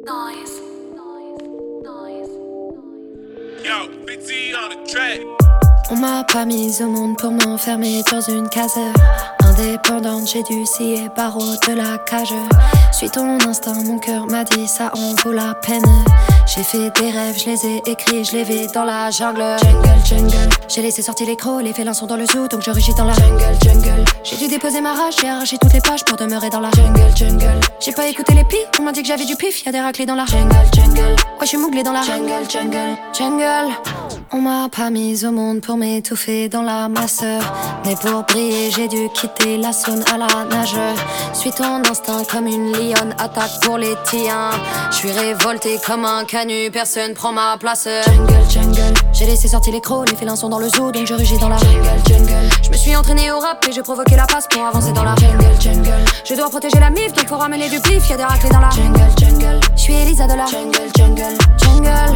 Yo, Big T on the track. On m'a pas mise au monde pour m'enfermer dans une case. Indépendante, j'ai dû scier barreau de la cage. Suis ton instinct, mon cœur m'a dit ça en vaut la peine. J'ai fait des rêves, je les ai écrits, je les vis dans la jungle. Jungle, jungle. J'ai laissé sortir les crocs, les félins sont dans le zoo, donc je rugis dans la jungle, jungle. J'ai dû déposer ma rage, j'ai arraché toutes les pages pour demeurer dans la jungle, jungle. J'ai pas écouté les pis, on m'a dit que j'avais du pif, y'a des raclés dans la jungle, jungle. Ouais, je suis mouglé dans la jungle, jungle, jungle. On m'a pas mise au monde pour m'étouffer dans la masse. Mais pour briller, j'ai dû quitter la zone à la nage. Suis ton instinct comme une lionne, attaque pour les tiens. J'suis révolté comme un canut, personne prend ma place. Jungle, jungle. J'ai laissé sortir les crocs, les félins sont dans le zoo, donc je rugis dans la jungle, jungle. J'me suis entraîné au rap et j'ai provoqué la passe pour avancer dans la jungle, jungle. Je dois protéger la mif, donc faut ramener du pif, y'a des raclés dans la jungle, jungle. J'suis Elisa de la jungle, jungle, jungle.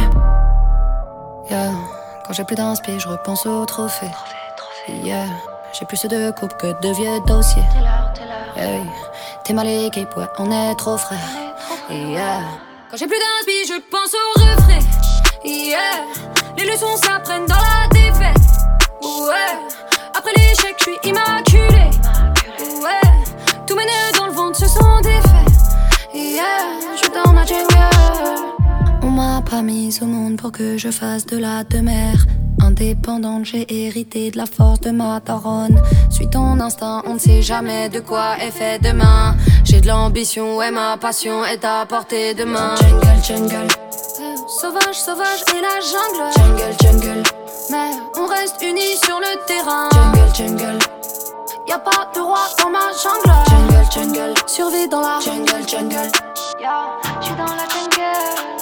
Yeah. Quand j'ai plus d'inspi, je repense au trophée. Yeah. J'ai plus de coupe que de vieux dossiers. Hey. T'es mal équipe, ouais, on est trop frais. Yeah. Quand j'ai plus d'inspi, je pense au refrain. Yeah. Les leçons s'apprennent dans la défaite. Ouais. Après l'échec, je suis immaculé. Ouais. Tous mes nœuds dans le ventre se sont défaits. Yeah. Je suis dans ma jungle. On m'a pas mise au monde pour que je fasse de la demeure. Indépendante, j'ai hérité de la force de ma daronne. Suis ton instinct, on ne sait jamais de quoi est fait demain. J'ai de l'ambition, ouais, ma passion est à portée de main. Jungle, jungle. Sauvage, sauvage et la jungle. Jungle, jungle. Mais on reste unis sur le terrain. Jungle, jungle. Y'a pas de roi dans ma jungle. Jungle, jungle. Survie dans la jungle, jungle. Yeah, j'suis dans la jungle.